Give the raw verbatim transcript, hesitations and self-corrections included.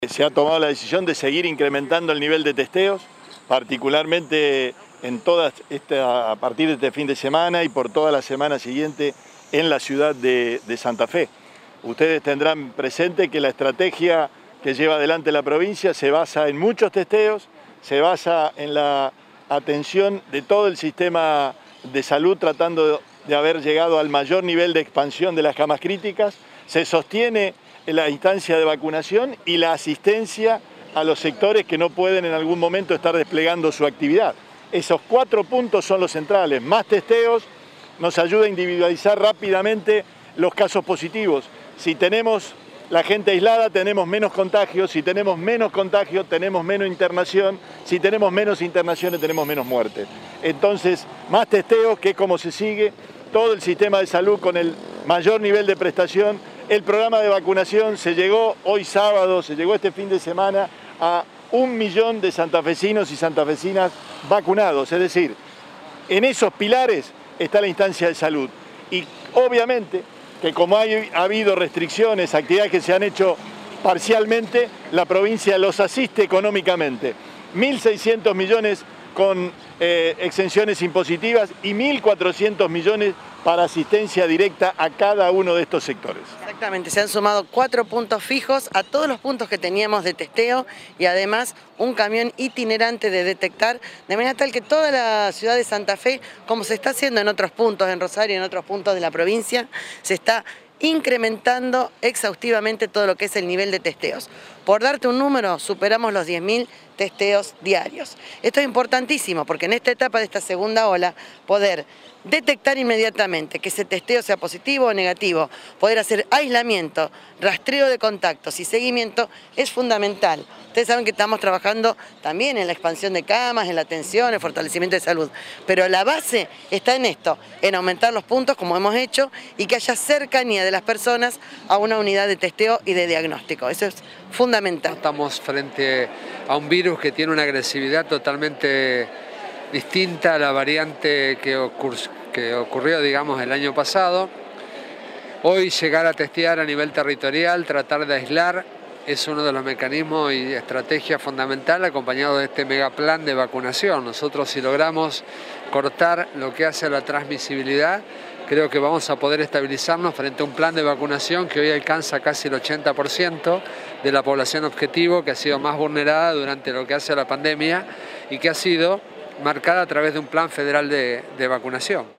Se ha tomado la decisión de seguir incrementando el nivel de testeos, particularmente en todas esta, a partir de este fin de semana y por toda la semana siguiente en la ciudad de, de Santa Fe. Ustedes tendrán presente que la estrategia que lleva adelante la provincia se basa en muchos testeos, se basa en la atención de todo el sistema de salud tratando de haber llegado al mayor nivel de expansión de las camas críticas, se sostiene la instancia de vacunación y la asistencia a los sectores que no pueden en algún momento estar desplegando su actividad. Esos cuatro puntos son los centrales. Más testeos nos ayuda a individualizar rápidamente los casos positivos. Si tenemos la gente aislada, tenemos menos contagios. Si tenemos menos contagios, tenemos menos internación. Si tenemos menos internaciones, tenemos menos muertes. Entonces, más testeos, que es como se sigue todo el sistema de salud con el mayor nivel de prestación. El programa de vacunación se llegó hoy sábado, se llegó este fin de semana a un millón de santafesinos y santafesinas vacunados. Es decir, en esos pilares está la instancia de salud. Y obviamente que como hay, ha habido restricciones, actividades que se han hecho parcialmente, la provincia los asiste económicamente. mil seiscientos millones con eh, exenciones impositivas y mil cuatrocientos millones para asistencia directa a cada uno de estos sectores. Exactamente, se han sumado cuatro puntos fijos a todos los puntos que teníamos de testeo y además un camión itinerante de detectar, de manera tal que toda la ciudad de Santa Fe, como se está haciendo en otros puntos, en Rosario y en otros puntos de la provincia, se está incrementando exhaustivamente todo lo que es el nivel de testeos. Por darte un número, superamos los diez mil testeos diarios. Esto es importantísimo porque en esta etapa de esta segunda ola, poder detectar inmediatamente que ese testeo sea positivo o negativo, poder hacer aislamiento, rastreo de contactos y seguimiento es fundamental. Ustedes saben que estamos trabajando también en la expansión de camas, en la atención, el fortalecimiento de salud, pero la base está en esto, en aumentar los puntos como hemos hecho y que haya cercanía de las personas a una unidad de testeo y de diagnóstico. Eso es fundamental. Estamos frente a un virus que tiene una agresividad totalmente distinta a la variante que, ocur que ocurrió, digamos, el año pasado. Hoy llegar a testear a nivel territorial, tratar de aislar, es uno de los mecanismos y estrategias fundamentales acompañado de este megaplan de vacunación. Nosotros, si logramos cortar lo que hace a la transmisibilidad, creo que vamos a poder estabilizarnos frente a un plan de vacunación que hoy alcanza casi el ochenta por ciento de la población objetivo, que ha sido más vulnerada durante lo que hace a la pandemia y que ha sido marcada a través de un plan federal de, de vacunación.